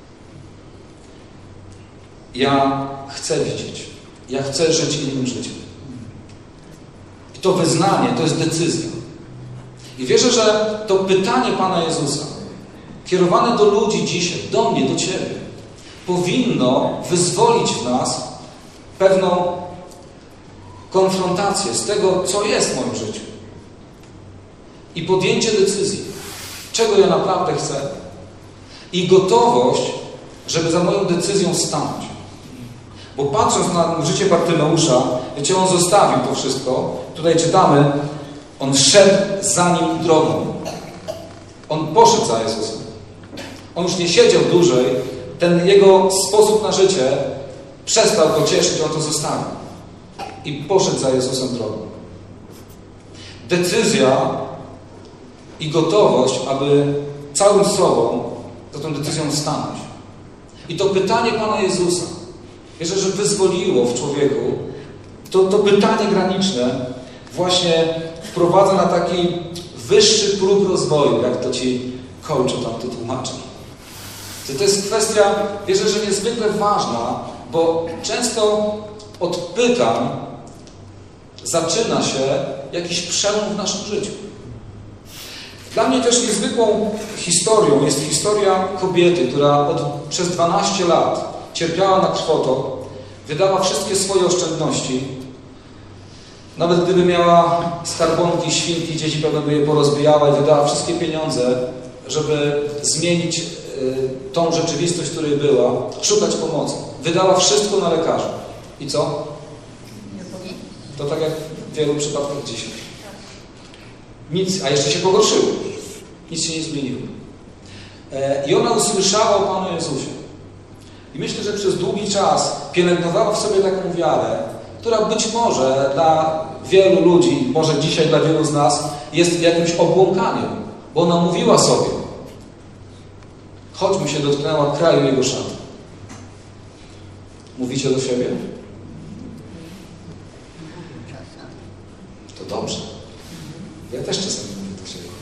B: Ja chcę widzieć. Ja chcę żyć innym życiem. I to wyznanie, to jest decyzja. I wierzę, że to pytanie Pana Jezusa, kierowane do ludzi dzisiaj, do mnie, do Ciebie, powinno wyzwolić w nas pewną konfrontację z tego, co jest w moim życiu. I podjęcie decyzji, czego ja naprawdę chcę. I gotowość, żeby za moją decyzją stanąć. Bo patrząc na życie Bartymeusza, wiecie, on zostawił to wszystko. Tutaj czytamy, on szedł za nim drogą. On poszedł za Jezusem. On już nie siedział dłużej. Ten jego sposób na życie przestał go cieszyć, on to zostawił. I poszedł za Jezusem drogą. Decyzja i gotowość, aby całym sobą za tą decyzją stanąć. I to pytanie Pana Jezusa, wierzę, że wyzwoliło w człowieku, to pytanie graniczne właśnie wprowadza na taki wyższy próg rozwoju, jak to ci coache tam to tłumaczą. To jest kwestia, wierzę, że niezwykle ważna, bo często od pytań zaczyna się jakiś przełom w naszym życiu. Dla mnie też niezwykłą historią jest historia kobiety, która przez 12 lat cierpiała na krwotok, wydała wszystkie swoje oszczędności. Nawet gdyby miała skarbonki, świnki, dzieci pewno by je porozbijała i wydała wszystkie pieniądze, żeby zmienić tą rzeczywistość, w której była, szukać pomocy. Wydała wszystko na lekarzy. I co? To tak jak w wielu przypadkach dzisiaj. Nic, a jeszcze się pogorszyło. Nic się nie zmieniło. I ona usłyszała o Panu Jezusie. I myślę, że przez długi czas pielęgnowała w sobie taką wiarę, która być może dla wielu ludzi, może dzisiaj dla wielu z nas, jest jakimś obłąkaniem. Bo ona mówiła sobie, choćby się dotknęła kraju jego szaty. Mówicie do siebie? To dobrze. Ja też czasami mówię do siebie.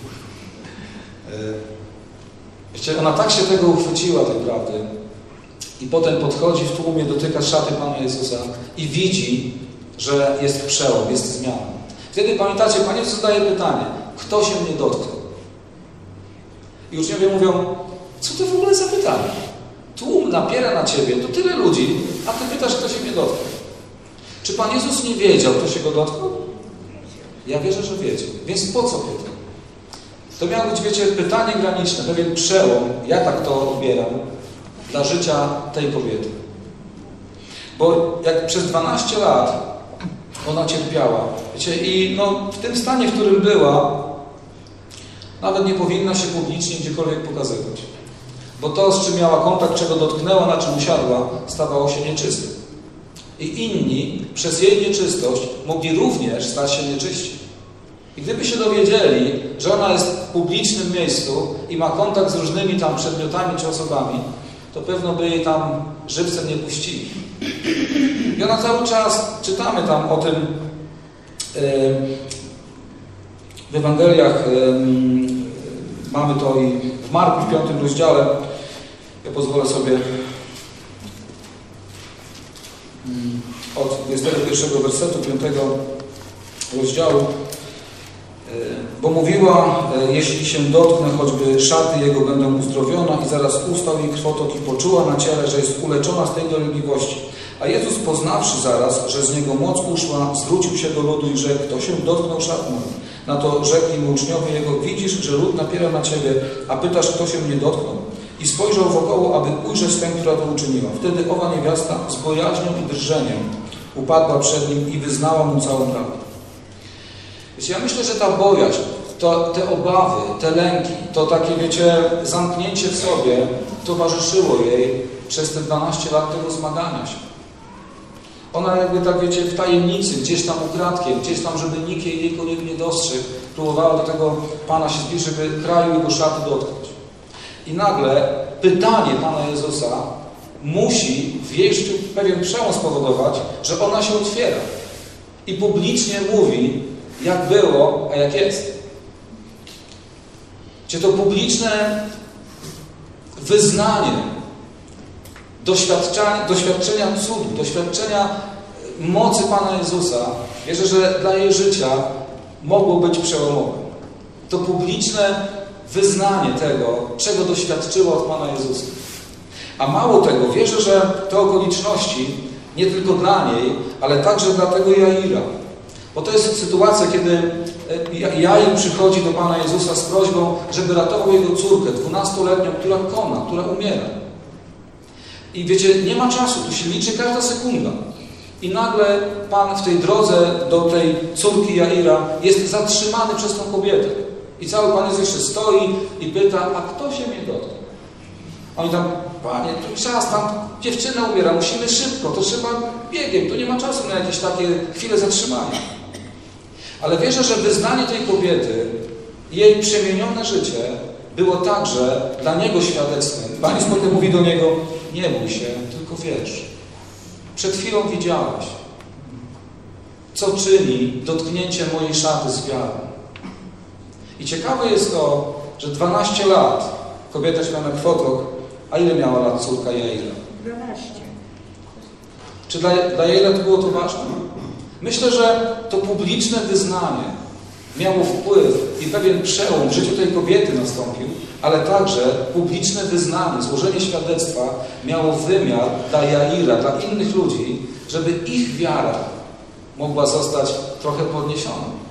B: Wiecie, ona tak się tego uchwyciła, tej prawdy, i potem podchodzi w tłumie, dotyka szaty Pana Jezusa i widzi, że jest przełom, jest zmiana. Wtedy pamiętacie, Pan Jezus zadaje pytanie, kto się mnie dotknął? I uczniowie mówią, co to w ogóle za pytanie? Tłum napiera na ciebie, to tyle ludzi, a ty pytasz, kto się mnie dotknął. Czy Pan Jezus nie wiedział, kto się go dotknął? Ja wierzę, że wiedział. Więc po co pytał? To miało być, wiecie, pytanie graniczne, pewien przełom, ja tak to odbieram, dla życia tej kobiety. Bo jak przez 12 lat ona cierpiała, wiecie, i w tym stanie, w którym była, nawet nie powinna się publicznie gdziekolwiek pokazywać. Bo to, z czym miała kontakt, czego dotknęła, na czym usiadła, stawało się nieczyste. I inni przez jej nieczystość mogli również stać się nieczyści. I gdyby się dowiedzieli, że ona jest w publicznym miejscu i ma kontakt z różnymi tam przedmiotami czy osobami, to pewno by jej tam żywcem nie puścili. I ona cały czas, czytamy tam o tym w Ewangeliach, mamy to i w Marku w 5 rozdziale. Ja pozwolę sobie od 21 wersetu 5 rozdziału, bo mówiła, jeśli się dotknę choćby szaty jego, będę uzdrowiona, i zaraz ustał jej krwotok i poczuła na ciele, że jest uleczona z tej dolegliwości. A Jezus, poznawszy zaraz, że z niego moc uszła, zwrócił się do ludu i rzekł, kto się dotknął szat moich? Na to rzekli mu uczniowie jego, widzisz, że lud napiera na ciebie, a pytasz, kto się mnie dotknął? I spojrzał wokoło, aby ujrzeć tę, która to uczyniła. Wtedy owa niewiasta z bojaźnią i drżeniem upadła przed nim i wyznała mu całą prawdę. Wiecie, ja myślę, że ta bojaźń, te obawy, te lęki, to takie, wiecie, zamknięcie w sobie towarzyszyło jej przez te 12 lat tego zmagania się. Ona jakby tak, wiecie, w tajemnicy, gdzieś tam ukradkiem, gdzieś tam, żeby nikt jej nie dostrzegł, próbowała do tego Pana się zbliżyć, żeby kraju jego szaty dotknąć. I nagle pytanie Pana Jezusa musi w jej życiu pewien przełom spowodować, że ona się otwiera i publicznie mówi, jak było, a jak jest. Czy to publiczne wyznanie, doświadczenia cudu, doświadczenia mocy Pana Jezusa, wierzę, że dla jej życia mogło być przełomowe. To publiczne wyznanie tego, czego doświadczyła od Pana Jezusa. A mało tego, wierzę, że te okoliczności nie tylko dla niej, ale także dla tego Jaira. Bo to jest sytuacja, kiedy Jair przychodzi do Pana Jezusa z prośbą, żeby ratował jego córkę, 12-letnią, która kona, która umiera. I wiecie, nie ma czasu, tu się liczy każda sekunda. I nagle Pan w tej drodze do tej córki Jaira jest zatrzymany przez tą kobietę. I cały Pan Jezus jeszcze stoi i pyta, a kto się mnie dotknął? Oni tam, Panie, tu czas, tam dziewczyna umiera, musimy szybko, to trzeba biegiem, tu nie ma czasu na jakieś takie chwile zatrzymania. Ale wierzę, że wyznanie tej kobiety Jej przemienione życie było także dla niego świadectwem. Pan Jezus potem mówi do niego: nie bój się, tylko wierz. Przed chwilą widziałeś, co czyni dotknięcie mojej szaty z wiarą. I ciekawe jest to, że 12 lat kobieta śmiała na kwotok, a ile miała lat córka Jaira?
C: 12.
B: Czy dla Jaira to było to ważne? Myślę, że to publiczne wyznanie miało wpływ i pewien przełom w życiu tej kobiety nastąpił, ale także publiczne wyznanie, złożenie świadectwa miało wymiar dla Jaira, dla innych ludzi, żeby ich wiara mogła zostać trochę podniesiona.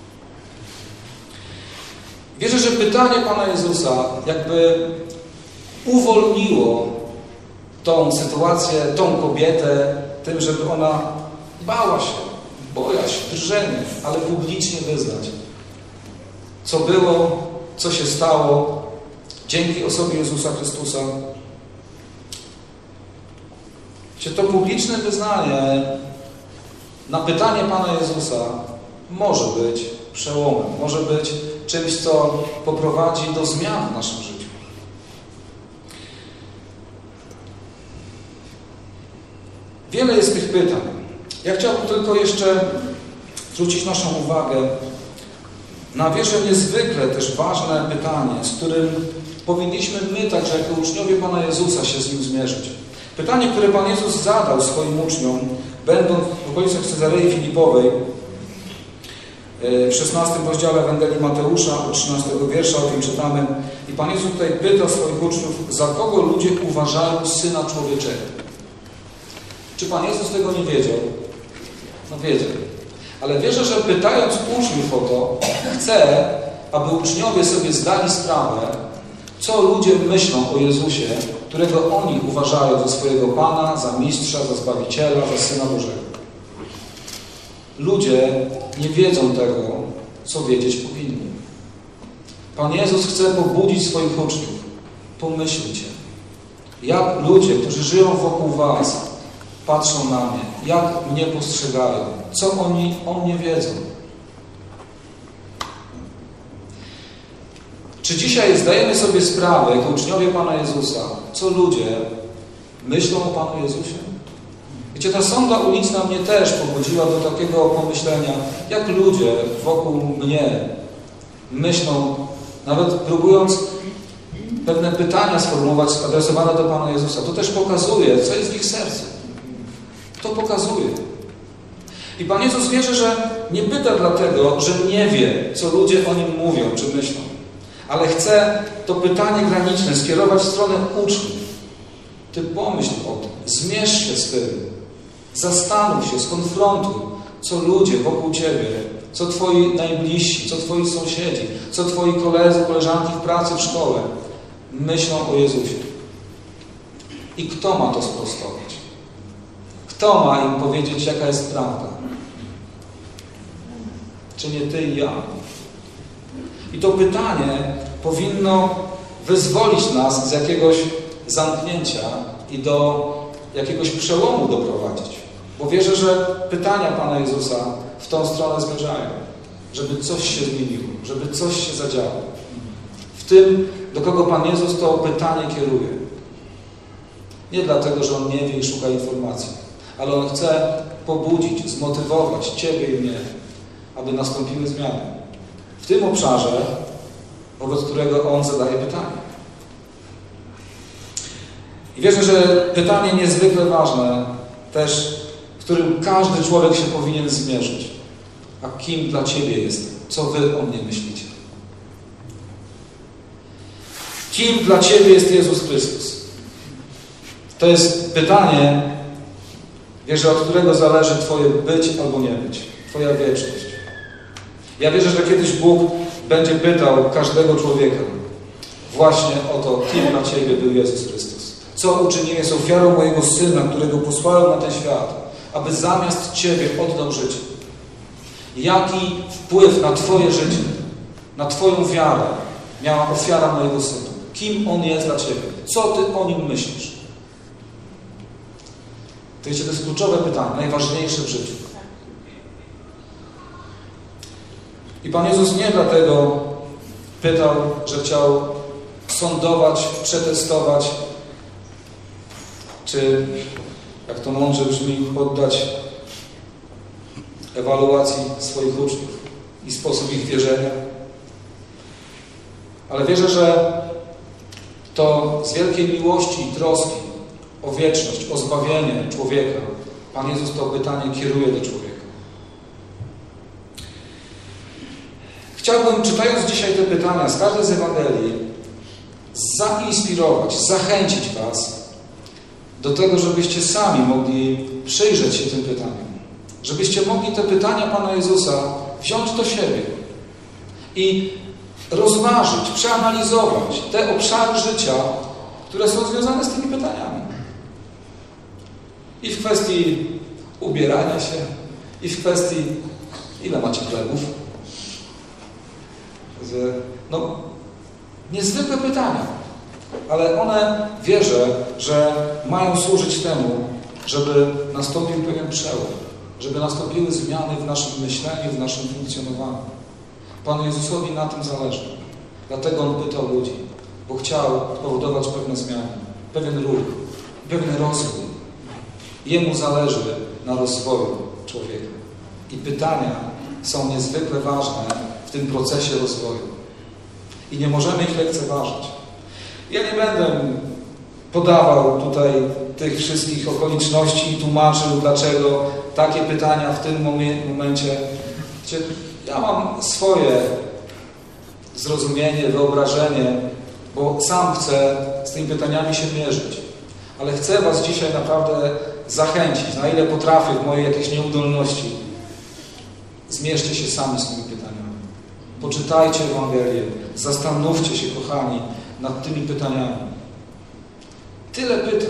B: Wierzę, że pytanie Pana Jezusa jakby uwolniło tą sytuację, tą kobietę, tym, żeby ona bała się, drżenie, ale publicznie wyznać, co było, co się stało dzięki osobie Jezusa Chrystusa. Czy to publiczne wyznanie na pytanie Pana Jezusa może być przełomem, może być czymś, co poprowadzi do zmian w naszym życiu. Wiele jest tych pytań. Ja chciałbym tylko jeszcze zwrócić naszą uwagę na, wierzę, niezwykle też ważne pytanie, z którym powinniśmy my także jako uczniowie Pana Jezusa się z nim zmierzyć. Pytanie, które Pan Jezus zadał swoim uczniom, będąc w okolicach Cezarei Filipowej, w 16 rozdziale Ewangelii Mateusza, od 13 wiersza o tym czytamy. I Pan Jezus tutaj pyta swoich uczniów, za kogo ludzie uważają Syna Człowieczego. Czy Pan Jezus tego nie wiedział? No wiedział. Ale wierzę, że pytając uczniów o to, chce, aby uczniowie sobie zdali sprawę, co ludzie myślą o Jezusie, którego oni uważają za swojego Pana, za Mistrza, za Zbawiciela, za Syna Bożego. Ludzie nie wiedzą tego, co wiedzieć powinni. Pan Jezus chce pobudzić swoich uczniów. Pomyślcie, jak ludzie, którzy żyją wokół was, patrzą na mnie, jak mnie postrzegają, co oni o mnie wiedzą. Czy dzisiaj zdajemy sobie sprawę, jako uczniowie Pana Jezusa, co ludzie myślą o Panu Jezusie? Wiecie, ta sonda uliczna mnie też pobudziła do takiego pomyślenia, jak ludzie wokół mnie myślą, nawet próbując pewne pytania sformułować adresowane do Pana Jezusa. To też pokazuje, co jest w ich sercu. To pokazuje. I Pan Jezus wierzy, że nie pyta dlatego, że nie wie, co ludzie o Nim mówią czy myślą, ale chce to pytanie graniczne skierować w stronę uczniów. Ty pomyśl o tym, zmierz się z tym, zastanów się, skonfrontuj, co ludzie wokół Ciebie, co Twoi najbliżsi, co Twoi sąsiedzi, co Twoi koledzy, koleżanki w pracy, w szkole myślą o Jezusie. I kto ma to sprostować? Kto ma im powiedzieć, jaka jest prawda? Czy nie Ty i ja? I to pytanie powinno wyzwolić nas z jakiegoś zamknięcia i do jakiegoś przełomu doprowadzić. Bo wierzę, że pytania Pana Jezusa w tą stronę zmierzają. Żeby coś się zmieniło, żeby coś się zadziało. W tym, do kogo Pan Jezus to pytanie kieruje. Nie dlatego, że On nie wie i szuka informacji, ale On chce pobudzić, zmotywować Ciebie i mnie, aby nastąpiły zmiany. W tym obszarze, wobec którego On zadaje pytanie. I wierzę, że pytanie niezwykle ważne też, którym każdy człowiek się powinien zmierzyć. A kim dla Ciebie jestem? Co Wy o mnie myślicie? Kim dla Ciebie jest Jezus Chrystus? To jest pytanie, wierzę, od którego zależy Twoje być albo nie być. Twoja wieczność. Ja wierzę, że kiedyś Bóg będzie pytał każdego człowieka właśnie o to, kim dla Ciebie był Jezus Chrystus. Co uczyniłeś ofiarą mojego Syna, którego posłałem na ten świat, aby zamiast Ciebie oddał życie. Jaki wpływ na Twoje życie, na Twoją wiarę miała ofiara mojego Syna? Kim On jest dla Ciebie? Co Ty o Nim myślisz? To jest kluczowe pytanie, najważniejsze w życiu. I Pan Jezus nie dlatego pytał, że chciał sądować, przetestować, czy, jak to mądrze brzmi, poddać ewaluacji swoich uczniów i sposób ich wierzenia. Ale wierzę, że to z wielkiej miłości i troski o wieczność, o zbawienie człowieka Pan Jezus to pytanie kieruje do człowieka. Chciałbym, czytając dzisiaj te pytania z każdej z Ewangelii, zainspirować, zachęcić Was do tego, żebyście sami mogli przyjrzeć się tym pytaniom. Żebyście mogli te pytania Pana Jezusa wziąć do siebie i rozważyć, przeanalizować te obszary życia, które są związane z tymi pytaniami. I w kwestii ubierania się, i w kwestii ile macie chlebów. No, niezwykłe pytania, ale one, wierzę, że mają służyć temu, żeby nastąpił pewien przełom, żeby nastąpiły zmiany w naszym myśleniu, w naszym funkcjonowaniu. Panu Jezusowi na tym zależy. Dlatego On pytał ludzi, bo chciał spowodować pewne zmiany, pewien ruch, pewien rozwój. Jemu zależy na rozwoju człowieka. I pytania są niezwykle ważne w tym procesie rozwoju. I nie możemy ich lekceważyć. Ja nie będę podawał tutaj tych wszystkich okoliczności i tłumaczył, dlaczego takie pytania w tym momencie. Ja mam swoje zrozumienie, wyobrażenie, bo sam chcę z tymi pytaniami się mierzyć. Ale chcę Was dzisiaj naprawdę zachęcić, na ile potrafię w mojej jakiejś nieudolności. Zmierzcie się sami z tymi pytaniami. Poczytajcie Ewangelię, zastanówcie się, kochani, nad tymi pytaniami. Tyle pytań.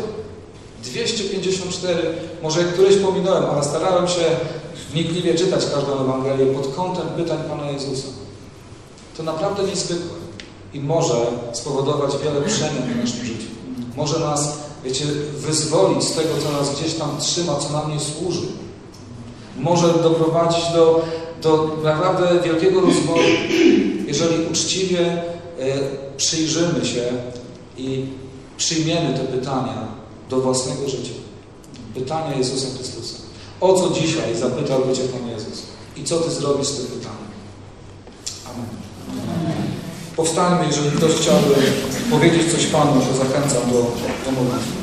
B: 254, może któreś pominąłem, ale starałem się wnikliwie czytać każdą Ewangelię pod kątem pytań Pana Jezusa. To naprawdę niezwykłe i może spowodować wiele przemian w naszym życiu. Może nas, wiecie, wyzwolić z tego, co nas gdzieś tam trzyma, co nam nie służy. Może doprowadzić do naprawdę wielkiego rozwoju, jeżeli uczciwie przyjrzymy się i przyjmiemy te pytania do własnego życia. Pytania Jezusa Chrystusa. O co dzisiaj zapytał Cię Pan Jezus? I co Ty zrobisz z tym pytaniem? Amen. Powstańmy, jeżeli ktoś chciałby powiedzieć coś Panu, to zachęcam do modlitwy.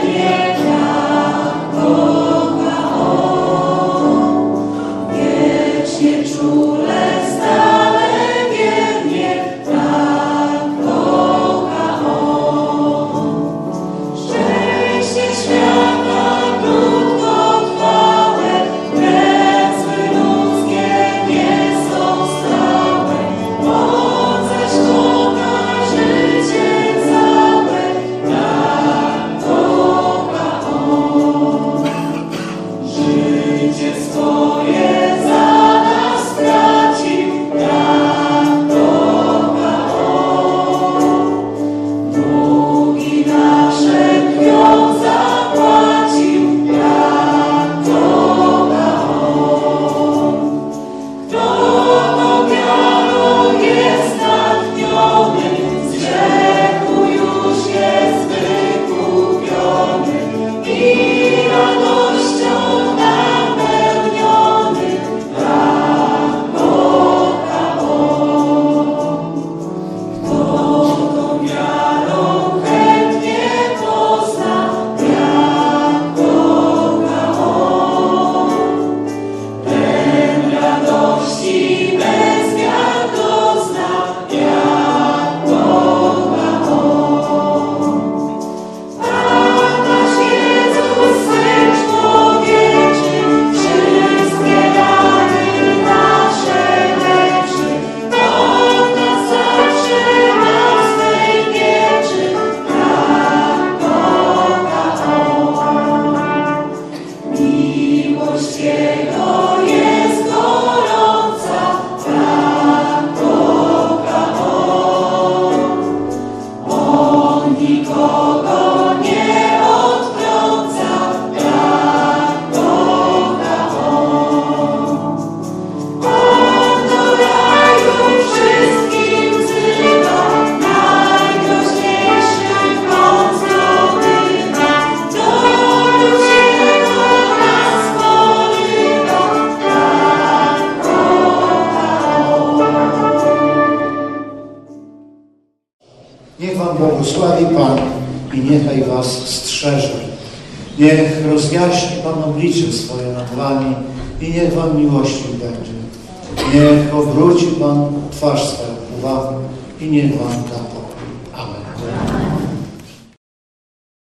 C: Yeah.
A: błogosławi Pan i niechaj was strzeże. Niech rozjaśni Pan oblicze swoje nad wami i niech wam miłościł będzie. Niech obróci Pan twarz swoją ku wam i niech wam da pokój.